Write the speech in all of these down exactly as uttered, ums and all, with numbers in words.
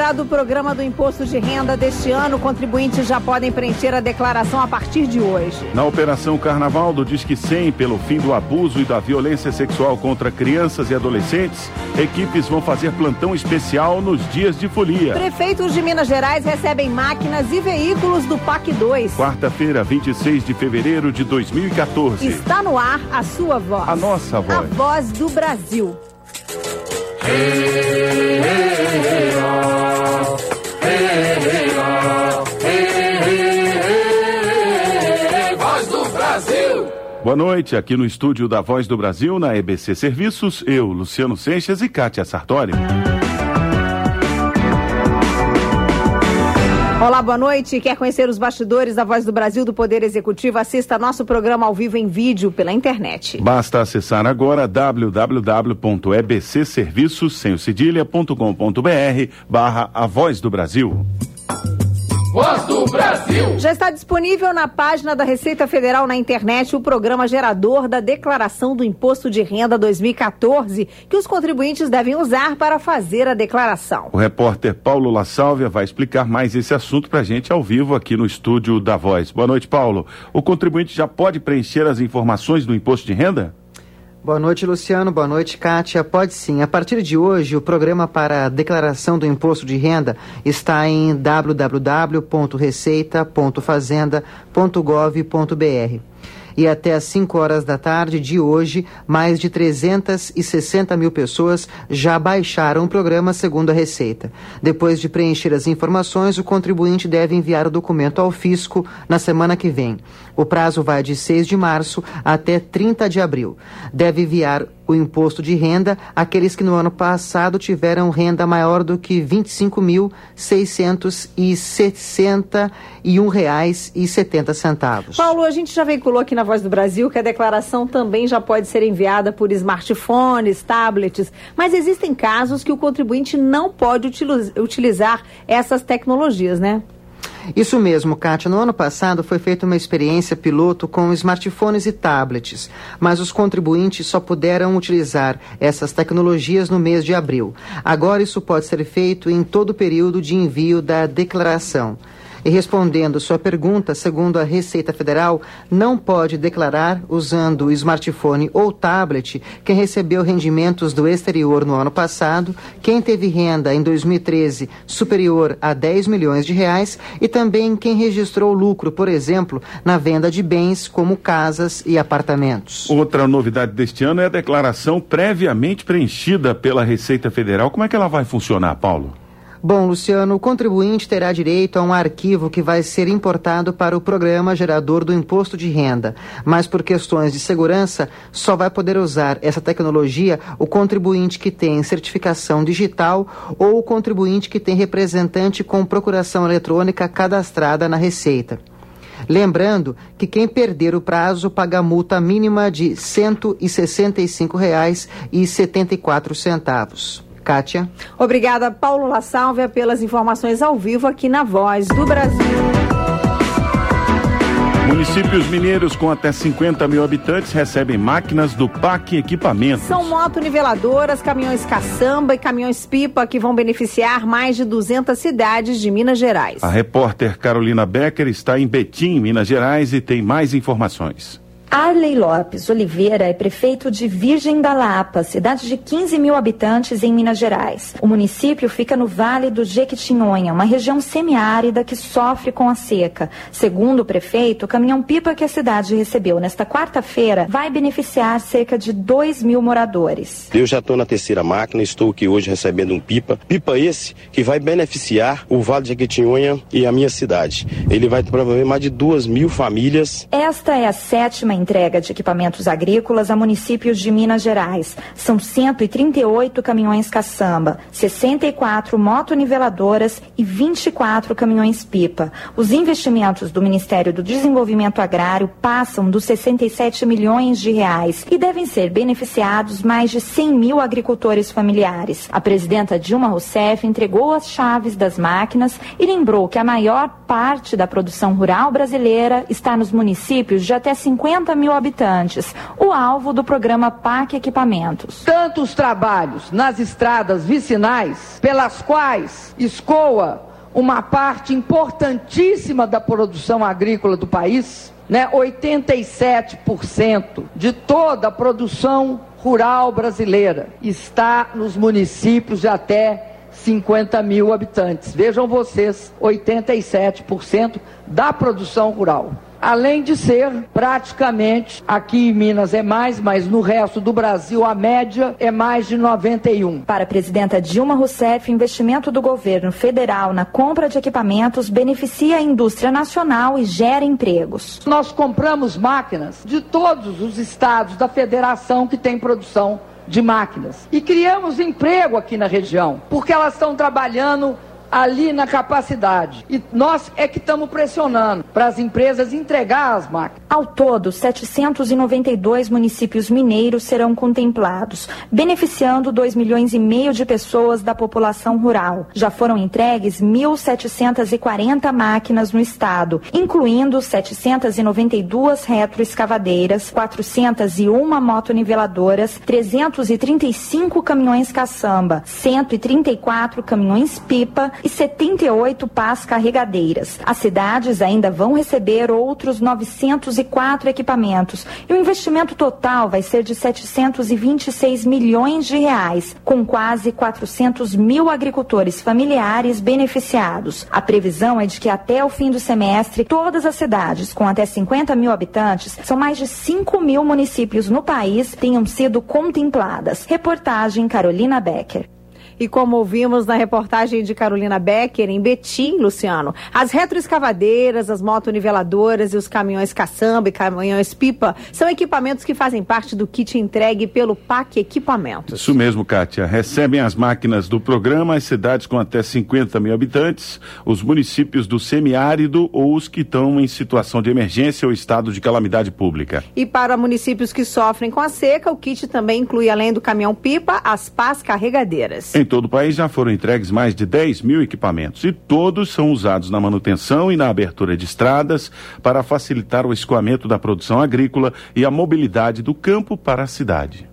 lembrar do programa do Imposto de Renda deste ano, contribuintes já podem preencher a declaração a partir de hoje. Na Operação Carnaval do Disque cem, pelo fim do abuso e da violência sexual contra crianças e adolescentes, equipes vão fazer plantão especial nos dias de folia. Prefeitos de Minas Gerais recebem máquinas e veículos do P A C dois. Quarta-feira, vinte e seis de fevereiro de dois mil e quatorze. Está no ar a sua voz. A nossa voz. A voz do Brasil. Hey, hey, hey, oh. Hey, hey, oh. Hey, hey, hey, Voz do Brasil. Boa noite, aqui no estúdio da Voz do Brasil, na E B C Serviços, eu, Luciano Seixas e Kátia Sartori. Olá, boa noite. Quer conhecer os bastidores da Voz do Brasil do Poder Executivo? Assista nosso programa ao vivo em vídeo pela internet. Basta acessar agora w w w ponto e b c serviços sem o cedilha ponto com ponto b r barra A Voz do Brasil. Voz do Brasil. Já está disponível na página da Receita Federal na internet o programa gerador da Declaração do Imposto de Renda dois mil e quatorze, que os contribuintes devem usar para fazer a declaração. O repórter Paulo La Sálvia vai explicar mais esse assunto para a gente ao vivo aqui no estúdio da Voz. Boa noite, Paulo. O contribuinte já pode preencher as informações do imposto de renda? Boa noite, Luciano. Boa noite, Kátia. Pode sim. A partir de hoje, o programa para a declaração do imposto de renda está em w w w ponto receita ponto fazenda ponto gov ponto b r. E até às cinco horas da tarde de hoje, mais de trezentas e sessenta mil pessoas já baixaram o programa, segundo a Receita. Depois de preencher as informações, o contribuinte deve enviar o documento ao fisco na semana que vem. O prazo vai de seis de março até trinta de abril. Deve enviar o imposto de renda àqueles que no ano passado tiveram renda maior do que vinte e cinco mil seiscentos e sessenta e um reais e setenta centavos. Paulo, a gente já veiculou aqui na Voz do Brasil que a declaração também já pode ser enviada por smartphones, tablets, mas existem casos que o contribuinte não pode utilizar essas tecnologias, né? Isso mesmo, Kátia. No ano passado foi feita uma experiência piloto com smartphones e tablets, mas os contribuintes só puderam utilizar essas tecnologias no mês de abril. Agora isso pode ser feito em todo o período de envio da declaração. E respondendo sua pergunta, segundo a Receita Federal, não pode declarar usando o smartphone ou tablet quem recebeu rendimentos do exterior no ano passado, quem teve renda em dois mil e treze superior a dez milhões de reais e também quem registrou lucro, por exemplo, na venda de bens como casas e apartamentos. Outra novidade deste ano é a declaração previamente preenchida pela Receita Federal. Como é que ela vai funcionar, Paulo? Bom, Luciano, o contribuinte terá direito a um arquivo que vai ser importado para o programa gerador do imposto de renda, mas por questões de segurança, só vai poder usar essa tecnologia o contribuinte que tem certificação digital ou o contribuinte que tem representante com procuração eletrônica cadastrada na Receita. Lembrando que quem perder o prazo paga multa mínima de cento e sessenta e cinco reais e setenta e quatro centavos. Kátia. Obrigada, Paulo La Sálvia, pelas informações ao vivo aqui na Voz do Brasil. Municípios mineiros com até cinquenta mil habitantes recebem máquinas do P A C Equipamentos. São motoniveladoras, caminhões caçamba e caminhões pipa que vão beneficiar mais de duzentas cidades de Minas Gerais. A repórter Carolina Becker está em Betim, Minas Gerais, e tem mais informações. Arley Lopes Oliveira é prefeito de Virgem da Lapa, cidade de quinze mil habitantes em Minas Gerais. O município fica no Vale do Jequitinhonha, uma região semiárida que sofre com a seca. Segundo o prefeito, o caminhão-pipa que a cidade recebeu nesta quarta-feira vai beneficiar cerca de dois mil moradores. Eu já estou na terceira máquina, estou aqui hoje recebendo um pipa. Pipa esse que vai beneficiar o Vale do Jequitinhonha e a minha cidade. Ele vai promover mais de duas mil famílias. Esta é a sétima entrega de equipamentos agrícolas a municípios de Minas Gerais. São cento e trinta e oito caminhões caçamba, sessenta e quatro motoniveladoras e vinte e quatro caminhões-pipa. Os investimentos do Ministério do Desenvolvimento Agrário passam dos sessenta e sete milhões de reais e devem ser beneficiados mais de cem mil agricultores familiares. A presidenta Dilma Rousseff entregou as chaves das máquinas e lembrou que a maior parte da produção rural brasileira está nos municípios de até cinquenta mil habitantes, o alvo do programa P A C Equipamentos. Tantos trabalhos nas estradas vicinais, pelas quais escoa uma parte importantíssima da produção agrícola do país, né? oitenta e sete por cento de toda a produção rural brasileira está nos municípios de até cinquenta mil habitantes. Vejam vocês, oitenta e sete por cento da produção rural. Além de ser praticamente, aqui em Minas é mais, mas no resto do Brasil a média é mais de noventa e um. Para a presidenta Dilma Rousseff, o investimento do governo federal na compra de equipamentos beneficia a indústria nacional e gera empregos. Nós compramos máquinas de todos os estados da federação que tem produção de máquinas. E criamos emprego aqui na região, porque elas estão trabalhando ali na capacidade. E nós é que estamos pressionando para as empresas entregar as máquinas. Ao todo, setecentos e noventa e dois municípios mineiros serão contemplados, beneficiando dois milhões e meio de pessoas da população rural. Já foram entregues mil setecentas e quarenta máquinas no estado, incluindo setecentas e noventa e duas retroescavadeiras, quatrocentas e uma motoniveladoras, trezentos e trinta e cinco caminhões caçamba, cento e trinta e quatro caminhões pipa e setenta e oito pás carregadeiras. As cidades ainda vão receber outros novecentos e quatro equipamentos e o investimento total vai ser de setecentos e vinte e seis milhões de reais, com quase quatrocentos mil agricultores familiares beneficiados. A previsão é de que até o fim do semestre, todas as cidades com até cinquenta mil habitantes, são mais de cinco mil municípios no país, tenham sido contempladas. Reportagem Carolina Becker. E como ouvimos na reportagem de Carolina Becker, em Betim, Luciano, as retroescavadeiras, as motoniveladoras e os caminhões caçamba e caminhões pipa são equipamentos que fazem parte do kit entregue pelo P A C Equipamentos. Isso mesmo, Kátia. Recebem as máquinas do programa as cidades com até cinquenta mil habitantes, os municípios do semiárido ou os que estão em situação de emergência ou estado de calamidade pública. E para municípios que sofrem com a seca, o kit também inclui, além do caminhão pipa, as pás carregadeiras. Em todo o país já foram entregues mais de dez mil equipamentos e todos são usados na manutenção e na abertura de estradas para facilitar o escoamento da produção agrícola e a mobilidade do campo para a cidade.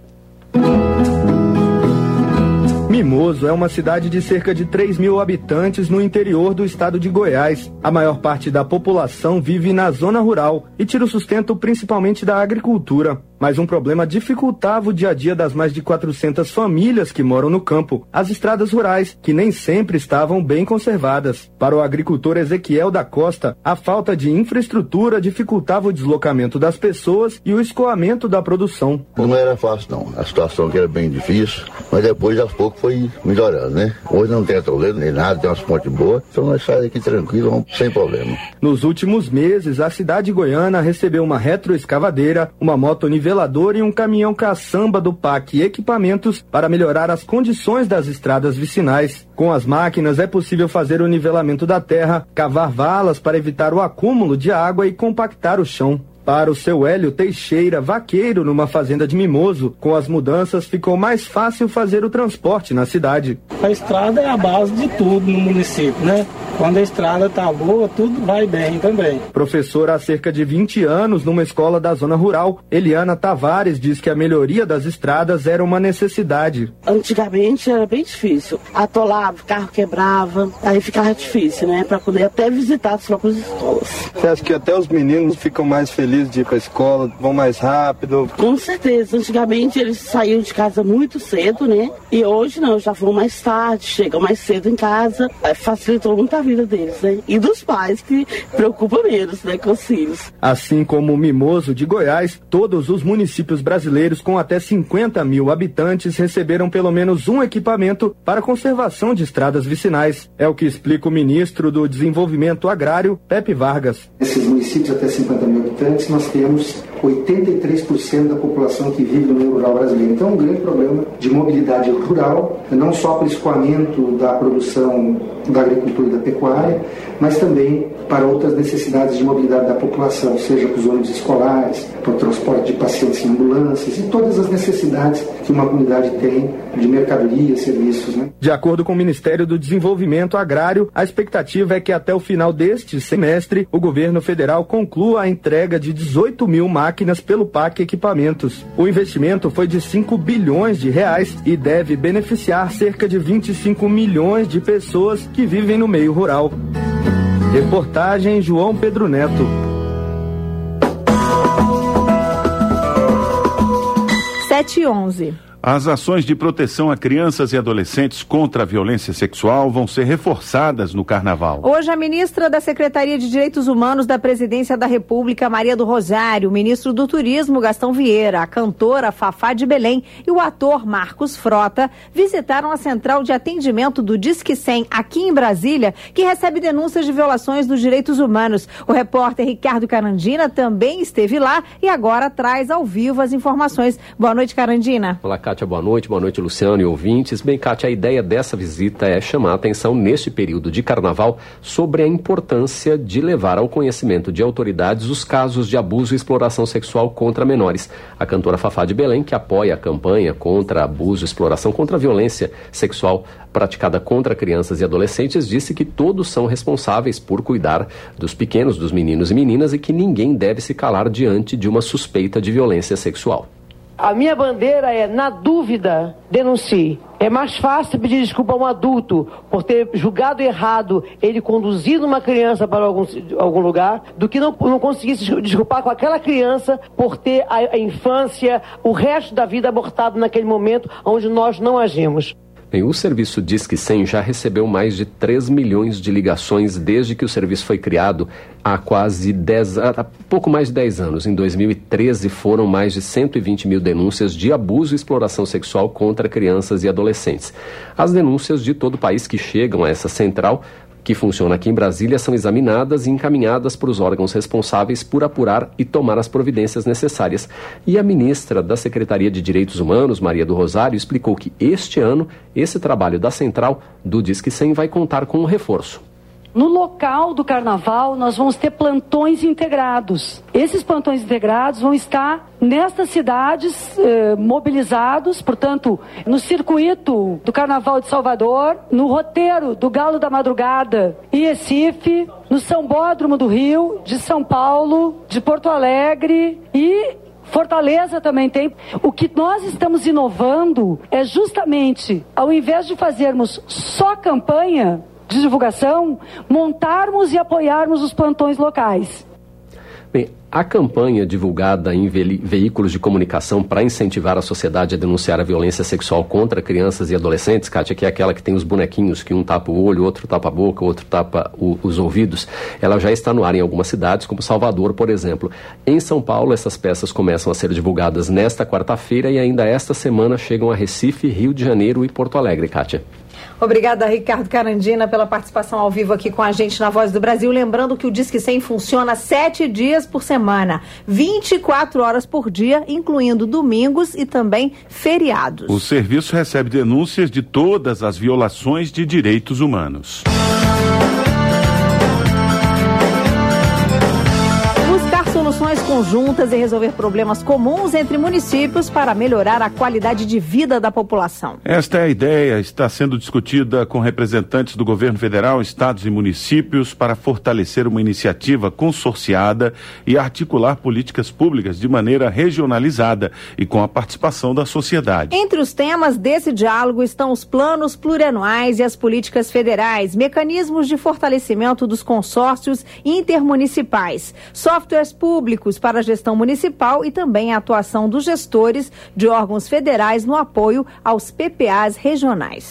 Mimoso é uma cidade de cerca de três mil habitantes no interior do estado de Goiás. A maior parte da população vive na zona rural e tira o sustento principalmente da agricultura. Mas um problema dificultava o dia a dia das mais de quatrocentas famílias que moram no campo, as estradas rurais, que nem sempre estavam bem conservadas. Para o agricultor Ezequiel da Costa, a falta de infraestrutura dificultava o deslocamento das pessoas e o escoamento da produção. Não era fácil não, a situação que era bem difícil, mas depois aos poucos foi melhorando, né? Hoje não tem atoleiro nem nada, tem umas pontes boas, então nós saímos aqui tranquilo, sem problema. Nos últimos meses, a cidade goiana recebeu uma retroescavadeira, uma motoniveladora e um caminhão caçamba do P A C e equipamentos para melhorar as condições das estradas vicinais. Com as máquinas é possível fazer o nivelamento da terra, cavar valas para evitar o acúmulo de água e compactar o chão. Para o seu Hélio Teixeira, vaqueiro numa fazenda de Mimoso, com as mudanças ficou mais fácil fazer o transporte na cidade. A estrada é a base de tudo no município, né? Quando a estrada tá boa, tudo vai bem também. Professora há cerca de vinte anos numa escola da zona rural, Eliana Tavares diz que a melhoria das estradas era uma necessidade. Antigamente era bem difícil. Atolava, o carro quebrava, aí ficava difícil, né? Para poder até visitar as próprias escolas. Você acha que até os meninos ficam mais felizes de ir para a escola, vão mais rápido? Com certeza. Antigamente eles saíam de casa muito cedo, né? E hoje não, já vão mais tarde, chegam mais cedo em casa. Facilitou muito a vida deles, né? E dos pais, que preocupam menos, né, com os filhos. Assim como Mimoso de Goiás, todos os municípios brasileiros com até cinquenta mil habitantes receberam pelo menos um equipamento para a conservação de estradas vicinais. É o que explica o ministro do Desenvolvimento Agrário, Pepe Vargas. Esses municípios até cinquenta mil habitantes, nós temos oitenta e três por cento da população que vive no meio rural brasileiro. Então é um grande problema de mobilidade rural, não só para o escoamento da produção da agricultura e da pecuária, mas também para outras necessidades de mobilidade da população, seja para os ônibus escolares, para o transporte de pacientes em ambulâncias e todas as necessidades que uma comunidade tem de mercadorias, serviços, né? De acordo com o Ministério do Desenvolvimento Agrário, a expectativa é que até o final deste semestre o governo federal conclua a entrega de dezoito mil máquinas pelo P A C Equipamentos. O investimento foi de cinco bilhões de reais e deve beneficiar cerca de vinte e cinco milhões de pessoas que vivem no meio rural. Reportagem João Pedro Neto. sete e onze. As ações de proteção a crianças e adolescentes contra a violência sexual vão ser reforçadas no Carnaval. Hoje, a ministra da Secretaria de Direitos Humanos da Presidência da República, Maria do Rosário, o ministro do Turismo, Gastão Vieira, a cantora Fafá de Belém e o ator Marcos Frota visitaram a central de atendimento do Disque cem aqui em Brasília, que recebe denúncias de violações dos direitos humanos. O repórter Ricardo Carandina também esteve lá e agora traz ao vivo as informações. Boa noite, Carandina. Olá, Kátia, boa noite, boa noite, Luciano e ouvintes. Bem, Kátia, a ideia dessa visita é chamar a atenção neste período de carnaval sobre a importância de levar ao conhecimento de autoridades os casos de abuso e exploração sexual contra menores. A cantora Fafá de Belém, que apoia a campanha contra abuso e exploração, contra a violência sexual praticada contra crianças e adolescentes, disse que todos são responsáveis por cuidar dos pequenos, dos meninos e meninas, e que ninguém deve se calar diante de uma suspeita de violência sexual. A minha bandeira é, na dúvida, denuncie. É mais fácil pedir desculpa a um adulto por ter julgado errado ele conduzindo uma criança para algum, algum lugar, do que não, não conseguir se desculpar com aquela criança por ter a, a infância, o resto da vida abortado naquele momento onde nós não agimos. Bem, o serviço Disque cem já recebeu mais de três milhões de ligações desde que o serviço foi criado há quase dez, há pouco mais de dez anos. Em dois mil e treze foram mais de cento e vinte mil denúncias de abuso e exploração sexual contra crianças e adolescentes. As denúncias de todo o país que chegam a essa central, que funciona aqui em Brasília, são examinadas e encaminhadas para os órgãos responsáveis por apurar e tomar as providências necessárias. E a ministra da Secretaria de Direitos Humanos, Maria do Rosário, explicou que este ano esse trabalho da central do Disque cem vai contar com um reforço. No local do carnaval, nós vamos ter plantões integrados. Esses plantões integrados vão estar nestas cidades eh, mobilizados, portanto, no circuito do Carnaval de Salvador, no roteiro do Galo da Madrugada em Recife, no Sambódromo do Rio, de São Paulo, de Porto Alegre e Fortaleza também tem. O que nós estamos inovando é justamente, ao invés de fazermos só campanha de divulgação, montarmos e apoiarmos os plantões locais. Bem, a campanha divulgada em ve- veículos de comunicação para incentivar a sociedade a denunciar a violência sexual contra crianças e adolescentes, Kátia, que é aquela que tem os bonequinhos, que um tapa o olho, outro tapa a boca, outro tapa o, os ouvidos, ela já está no ar em algumas cidades, como Salvador, por exemplo. Em São Paulo, essas peças começam a ser divulgadas nesta quarta-feira e ainda esta semana chegam a Recife, Rio de Janeiro e Porto Alegre, Kátia. Obrigada, Ricardo Carandina, pela participação ao vivo aqui com a gente na Voz do Brasil. Lembrando que o Disque cem funciona sete dias por semana, vinte e quatro horas por dia, incluindo domingos e também feriados. O serviço recebe denúncias de todas as violações de direitos humanos. Soluções conjuntas e resolver problemas comuns entre municípios para melhorar a qualidade de vida da população. Esta é a ideia, está sendo discutida com representantes do governo federal, estados e municípios para fortalecer uma iniciativa consorciada e articular políticas públicas de maneira regionalizada e com a participação da sociedade. Entre os temas desse diálogo estão os planos plurianuais e as políticas federais, mecanismos de fortalecimento dos consórcios intermunicipais, softwares públicos para a gestão municipal e também a atuação dos gestores de órgãos federais no apoio aos P P As regionais.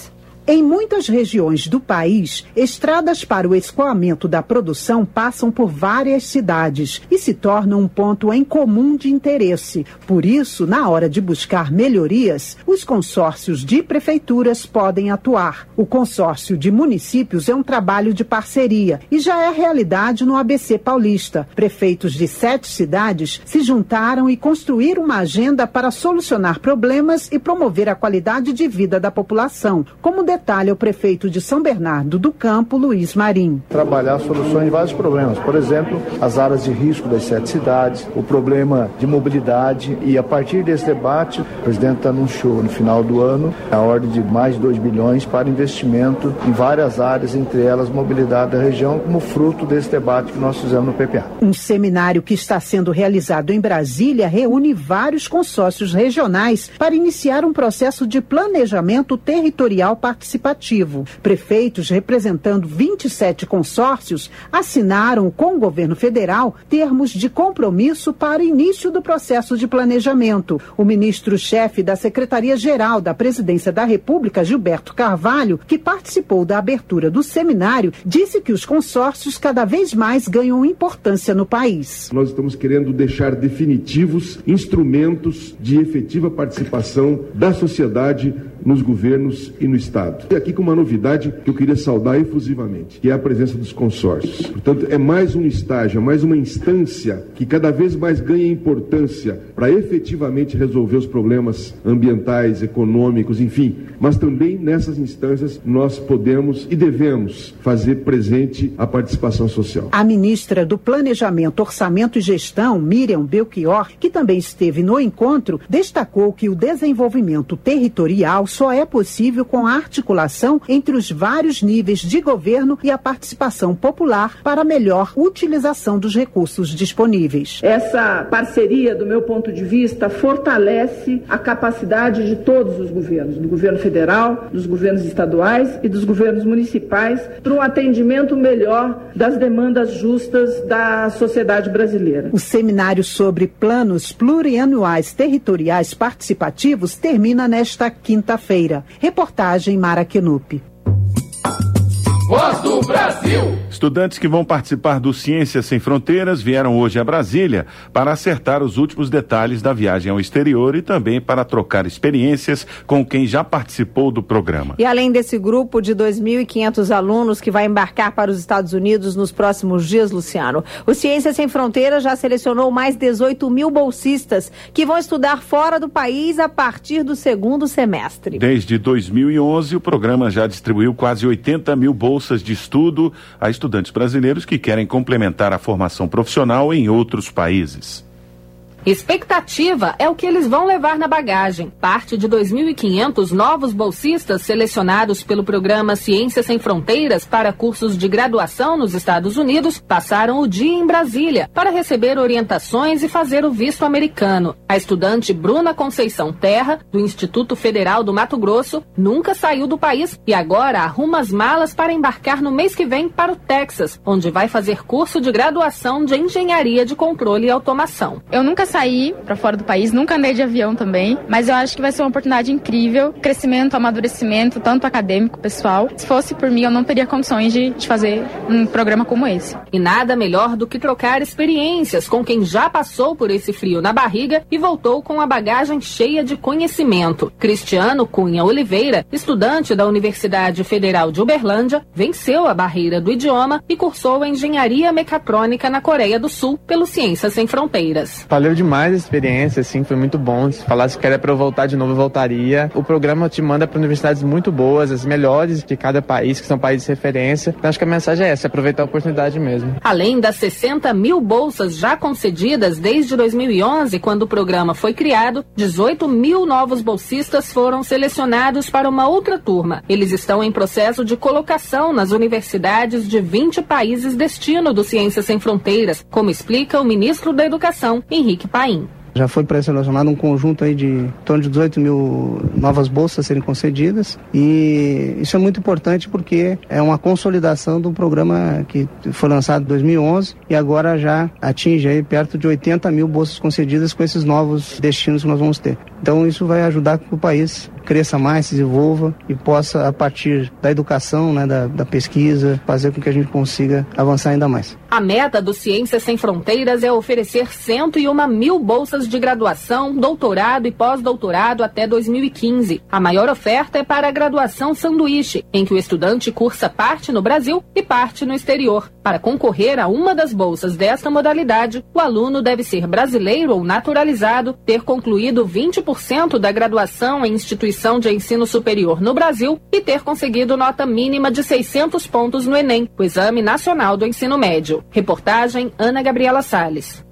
Em muitas regiões do país, estradas para o escoamento da produção passam por várias cidades e se tornam um ponto em comum de interesse. Por isso, na hora de buscar melhorias, os consórcios de prefeituras podem atuar. O consórcio de municípios é um trabalho de parceria e já é realidade no A B C paulista. Prefeitos de sete cidades se juntaram e construíram uma agenda para solucionar problemas e promover a qualidade de vida da população, como detalha o prefeito de São Bernardo do Campo, Luiz Marim. Trabalhar soluções de vários problemas, por exemplo, as áreas de risco das sete cidades, o problema de mobilidade, e a partir desse debate, o presidente anunciou no final do ano a ordem de mais de dois bilhões para investimento em várias áreas, entre elas mobilidade da região, como fruto desse debate que nós fizemos no P P A. Um seminário que está sendo realizado em Brasília reúne vários consórcios regionais para iniciar um processo de planejamento territorial participativo. Prefeitos representando vinte e sete consórcios assinaram com o governo federal termos de compromisso para início do processo de planejamento. O ministro-chefe da Secretaria-Geral da Presidência da República, Gilberto Carvalho, que participou da abertura do seminário, disse que os consórcios cada vez mais ganham importância no país. Nós estamos querendo deixar definitivos instrumentos de efetiva participação da sociedade nos governos e no Estado. E aqui com uma novidade que eu queria saudar efusivamente, que é a presença dos consórcios. Portanto, é mais um estágio, é mais uma instância que cada vez mais ganha importância para efetivamente resolver os problemas ambientais, econômicos, enfim. Mas também nessas instâncias nós podemos e devemos fazer presente a participação social. A ministra do Planejamento, Orçamento e Gestão, Miriam Belchior, que também esteve no encontro, destacou que o desenvolvimento territorial só é possível com a articulação entre os vários níveis de governo e a participação popular para melhor utilização dos recursos disponíveis. Essa parceria, do meu ponto de vista, fortalece a capacidade de todos os governos, do governo federal, dos governos estaduais e dos governos municipais, para um atendimento melhor das demandas justas da sociedade brasileira. O seminário sobre planos plurianuais territoriais participativos termina nesta quinta-feira. Reportagem Mara Kenup. Voz do Brasil. Estudantes que vão participar do Ciências Sem Fronteiras vieram hoje a Brasília para acertar os últimos detalhes da viagem ao exterior e também para trocar experiências com quem já participou do programa. E além desse grupo de dois mil e quinhentos alunos que vai embarcar para os Estados Unidos nos próximos dias, Luciano, o Ciências Sem Fronteiras já selecionou mais dezoito mil bolsistas que vão estudar fora do país a partir do segundo semestre. Desde dois mil e onze, o programa já distribuiu quase oitenta mil bolsas de estudo a estudantes brasileiros que querem complementar a formação profissional em outros países. Expectativa é o que eles vão levar na bagagem. Parte de dois mil e quinhentos novos bolsistas selecionados pelo programa Ciências Sem Fronteiras para cursos de graduação nos Estados Unidos passaram o dia em Brasília para receber orientações e fazer o visto americano. A estudante Bruna Conceição Terra, do Instituto Federal do Mato Grosso, nunca saiu do país e agora arruma as malas para embarcar no mês que vem para o Texas, onde vai fazer curso de graduação de Engenharia de Controle e Automação. Eu nunca saí para fora do país, nunca andei de avião também, mas eu acho que vai ser uma oportunidade incrível, crescimento, amadurecimento, tanto acadêmico, pessoal. Se fosse por mim, eu não teria condições de, de fazer um programa como esse. E nada melhor do que trocar experiências com quem já passou por esse frio na barriga e voltou com a bagagem cheia de conhecimento. Cristiano Cunha Oliveira, estudante da Universidade Federal de Uberlândia, venceu a barreira do idioma e cursou a Engenharia Mecatrônica na Coreia do Sul pelo Ciências Sem Fronteiras. Valeu demais a experiência, assim, foi muito bom. Se falasse que era para eu voltar de novo, eu voltaria. O programa te manda para universidades muito boas, as melhores de cada país, que são países de referência. Então acho que a mensagem é essa, aproveitar a oportunidade mesmo. Além das sessenta mil bolsas já concedidas desde dois mil e onze, quando o programa foi criado, dezoito mil novos bolsistas foram selecionados para uma outra turma. Eles estão em processo de colocação nas universidades de vinte países destino do Ciências Sem Fronteiras, como explica o ministro da Educação, Henrique Paim. Já foi pré-selecionado um conjunto aí de em torno de dezoito mil novas bolsas a serem concedidas, e isso é muito importante porque é uma consolidação do programa que foi lançado em dois mil e onze e agora já atinge aí perto de oitenta mil bolsas concedidas com esses novos destinos que nós vamos ter. Então isso vai ajudar que o país cresça mais, se desenvolva e possa, a partir da educação, né, da, da pesquisa, fazer com que a gente consiga avançar ainda mais. A meta do Ciências Sem Fronteiras é oferecer cento e uma mil bolsas de graduação, doutorado e pós-doutorado até dois mil e quinze. A maior oferta é para a graduação sanduíche, em que o estudante cursa parte no Brasil e parte no exterior. Para concorrer a uma das bolsas desta modalidade, o aluno deve ser brasileiro ou naturalizado, ter concluído vinte por cento da graduação em instituição de ensino superior no Brasil e ter conseguido nota mínima de seiscentos pontos no Enem, o Exame Nacional do Ensino Médio. Reportagem Ana Gabriela Salles.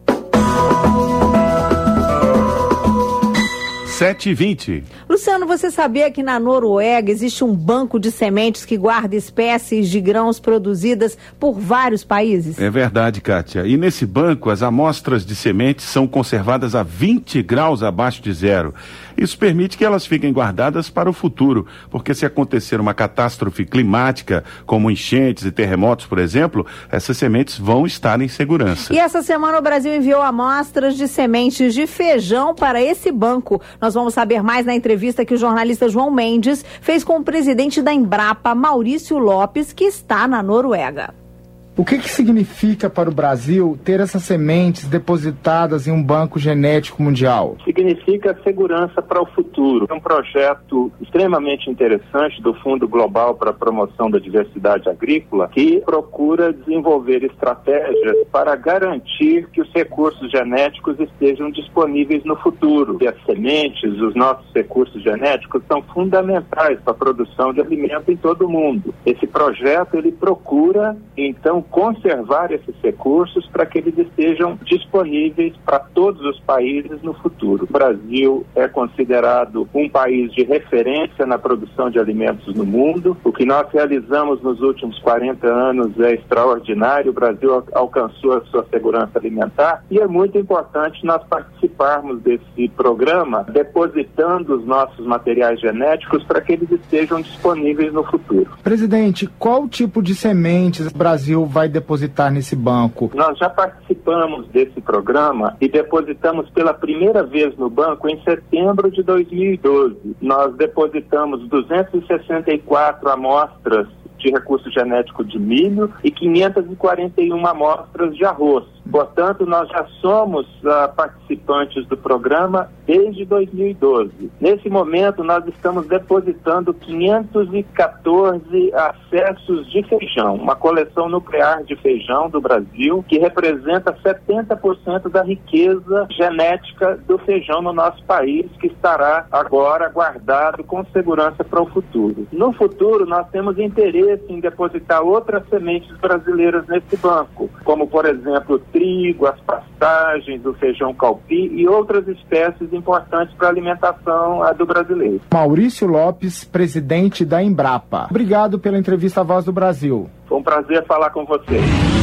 sete e vinte. Luciano, você sabia que na Noruega existe um banco de sementes que guarda espécies de grãos produzidas por vários países? É verdade, Kátia. E nesse banco, as amostras de sementes são conservadas a vinte graus abaixo de zero. Isso permite que elas fiquem guardadas para o futuro, porque se acontecer uma catástrofe climática, como enchentes e terremotos, por exemplo, essas sementes vão estar em segurança. E essa semana o Brasil enviou amostras de sementes de feijão para esse banco. Nós vamos saber mais na entrevista que o jornalista João Mendes fez com o presidente da Embrapa, Maurício Lopes, que está na Noruega. O que que significa para o Brasil ter essas sementes depositadas em um banco genético mundial? Significa segurança para o futuro. É um projeto extremamente interessante do Fundo Global para a Promoção da Diversidade Agrícola, que procura desenvolver estratégias para garantir que os recursos genéticos estejam disponíveis no futuro. E as sementes, os nossos recursos genéticos, são fundamentais para a produção de alimento em todo o mundo. Esse projeto, ele procura, então, conservar esses recursos para que eles estejam disponíveis para todos os países no futuro. O Brasil é considerado um país de referência na produção de alimentos no mundo. O que nós realizamos nos últimos quarenta anos é extraordinário. O Brasil alcançou a sua segurança alimentar e é muito importante nós participarmos desse programa, depositando os nossos materiais genéticos para que eles estejam disponíveis no futuro. Presidente, qual tipo de sementes o Brasil vai depositar nesse banco? Nós já participamos desse programa e depositamos pela primeira vez no banco em setembro de dois mil e doze. Nós depositamos duzentas e sessenta e quatro amostras de recurso genético de milho e quinhentas e quarenta e uma amostras de arroz. Portanto, nós já somos uh, participantes do programa desde dois mil e doze. Nesse momento, nós estamos depositando quinhentos e quatorze acessos de feijão, uma coleção nuclear de feijão do Brasil, que representa setenta por cento da riqueza genética do feijão no nosso país, que estará agora guardado com segurança para o futuro. No futuro, nós temos interesse em depositar outras sementes brasileiras nesse banco, como, por exemplo, trigo, as pastagens, o feijão calpi e outras espécies importantes para a alimentação a, do brasileiro. Maurício Lopes, presidente da Embrapa. Obrigado pela entrevista à Voz do Brasil. Foi um prazer falar com você.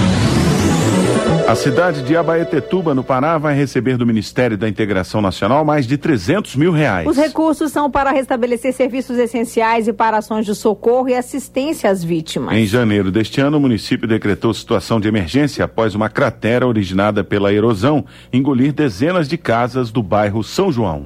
A cidade de Abaetetuba, no Pará, vai receber do Ministério da Integração Nacional mais de trezentos mil reais. Os recursos são para restabelecer serviços essenciais e para ações de socorro e assistência às vítimas. Em janeiro deste ano, o município decretou situação de emergência após uma cratera originada pela erosão engolir dezenas de casas do bairro São João.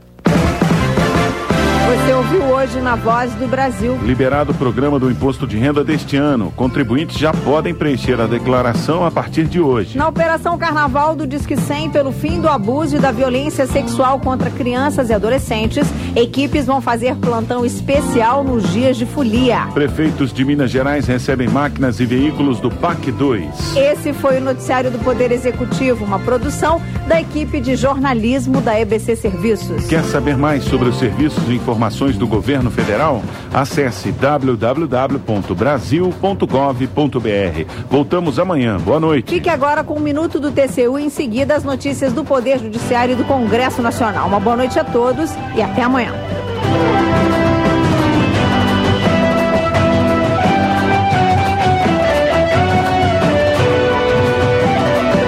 Você ouviu hoje na Voz do Brasil. Liberado o programa do imposto de renda deste ano. Contribuintes já podem preencher a declaração a partir de hoje. Na Operação Carnaval do Disque cem, pelo fim do abuso e da violência sexual contra crianças e adolescentes, equipes vão fazer plantão especial nos dias de folia. Prefeitos de Minas Gerais recebem máquinas e veículos do P A C dois. Esse foi o noticiário do Poder Executivo, uma produção da equipe de jornalismo da E B C Serviços. Quer saber mais sobre os serviços e informações do governo federal? Acesse w w w ponto brasil ponto gov ponto b r. Voltamos amanhã. Boa noite. Fique agora com o Minuto do T C U e em seguida as notícias do Poder Judiciário e do Congresso Nacional. Uma boa noite a todos e até amanhã.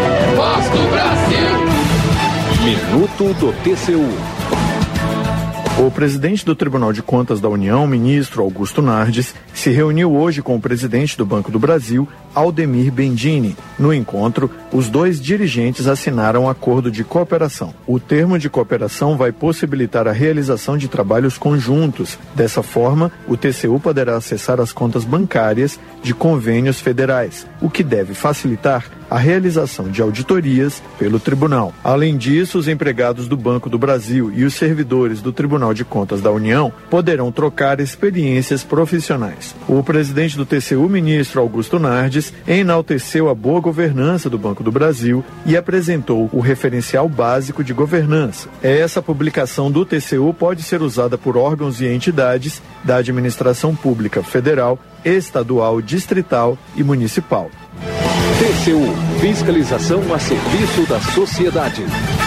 Voz do Brasil. Minuto do T C U. O presidente do Tribunal de Contas da União, ministro Augusto Nardes, se reuniu hoje com o presidente do Banco do Brasil, Aldemir Bendini. No encontro, os dois dirigentes assinaram um acordo de cooperação. O termo de cooperação vai possibilitar a realização de trabalhos conjuntos. Dessa forma, o T C U poderá acessar as contas bancárias de convênios federais, o que deve facilitar a realização de auditorias pelo tribunal. Além disso, os empregados do Banco do Brasil e os servidores do Tribunal de Contas da União poderão trocar experiências profissionais. O presidente do T C U, ministro Augusto Nardes, enalteceu a boa governança do Banco do Brasil e apresentou o referencial básico de governança. Essa publicação do T C U pode ser usada por órgãos e entidades da administração pública federal, estadual, distrital e municipal. T C U, fiscalização a serviço da sociedade.